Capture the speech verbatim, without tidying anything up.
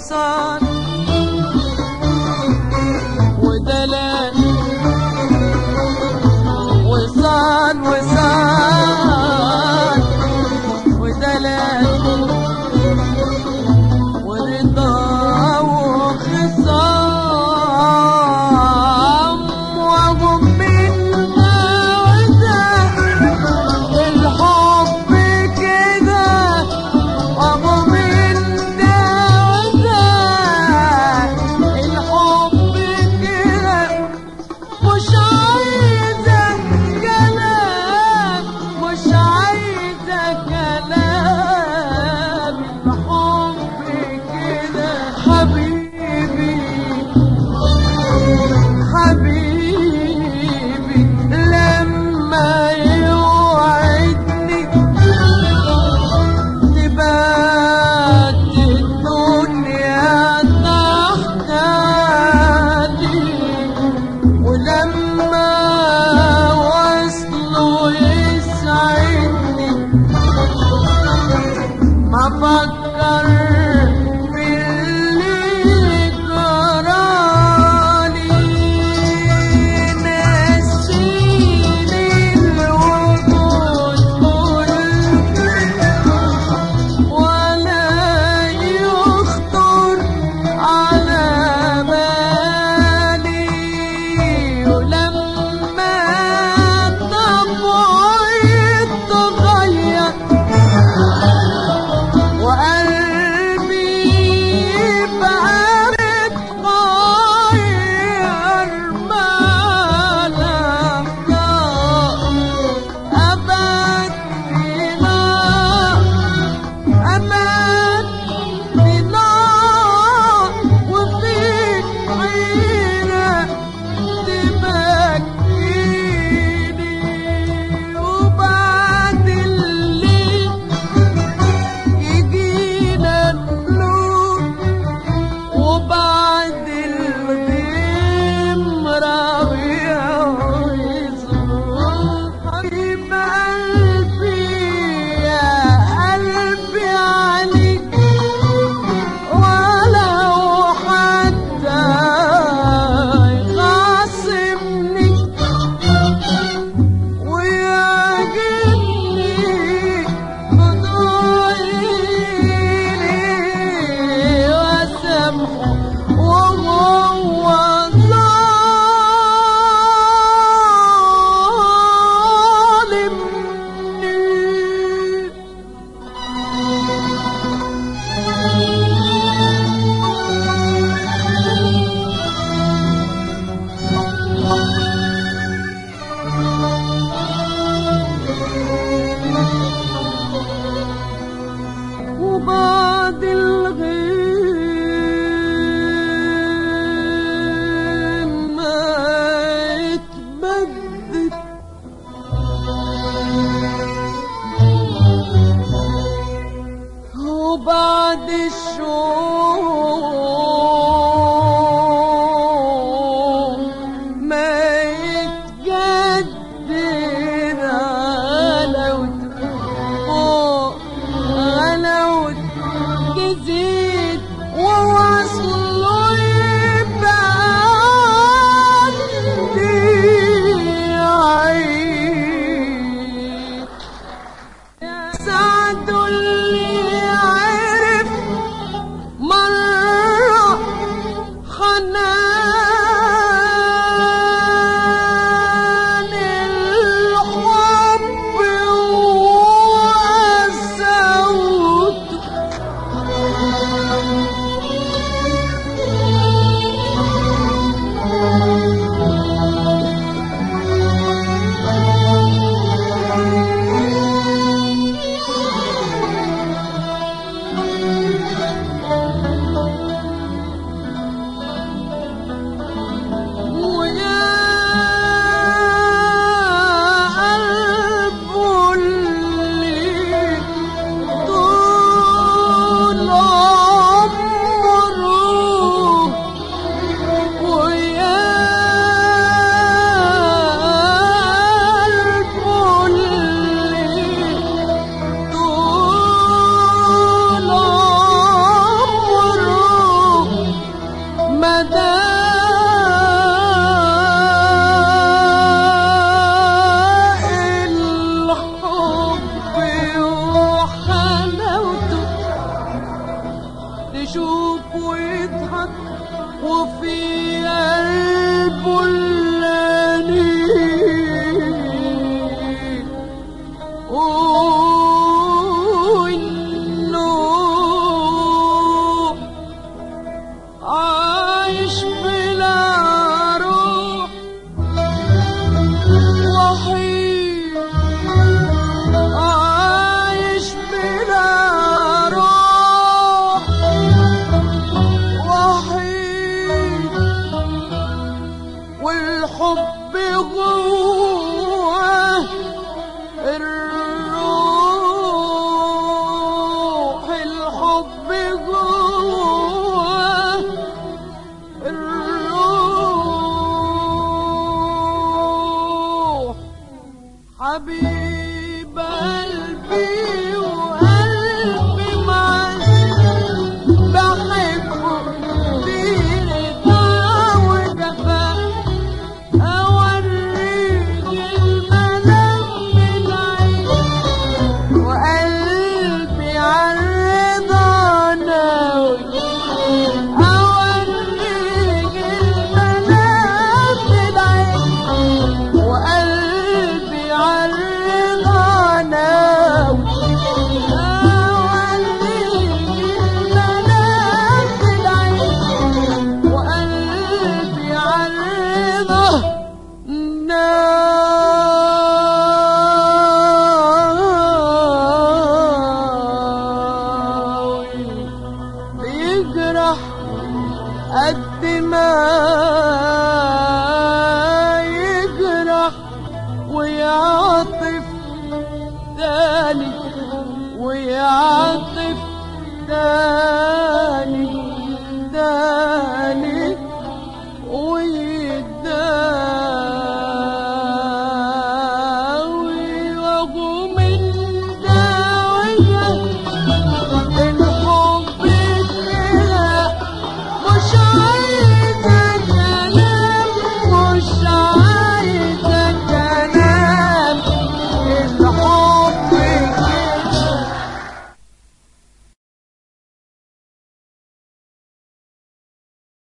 وصال ودلال وصال وصال ودلال ورضا وخصام وهم منا وده الحب كده وهم منا وده الحب كده مش عايزة كلام مش عايزة كلام الحب كده حبيبي حبيبي لما يوعدني تبات الدنيا تحتاجي ولما وصله يسعدني ما فكر في اللي جرالي نسيني الوجود كله ولا يخطر على بالي ولما طبعي اتغير وقلبي بقى متغير ما لقى أبد بنار أبد بنار وفيك حيرة تبكيني وبعد الليل يجينا النور وبعد الغيم ربيع ويزور حبيب قلبي يا قلبي عليك ولو حتى يخاصمني ويعجبني خضوعي ليه واسامحه وهو ظالمني وبعد الغيم ما يتبدد وبعد الشوق ما يتجدد غلاوته فوق غلاوته تزيد ووصله يبقى عندي عيد يا سعد اللي عرف مرة حنان الحب وقساوته وفي قلبه الأنين والنوح عايش بلا روح وحيد عايش بلا روح وحيد والحب جواه الروح الحب جواه الروح حبيب قلبي وقلبي معاه بحبه برضا وجفاه أوريك الملك من عيني وقلبي عالرضا ناوي أوريك الملك من عيني وقلبي عالرضا ناوي أوريك الملك من عيني وقلبي عالرضا ناوي بيجرح قد ما يجرح ويعطف تاني ويعطف تاني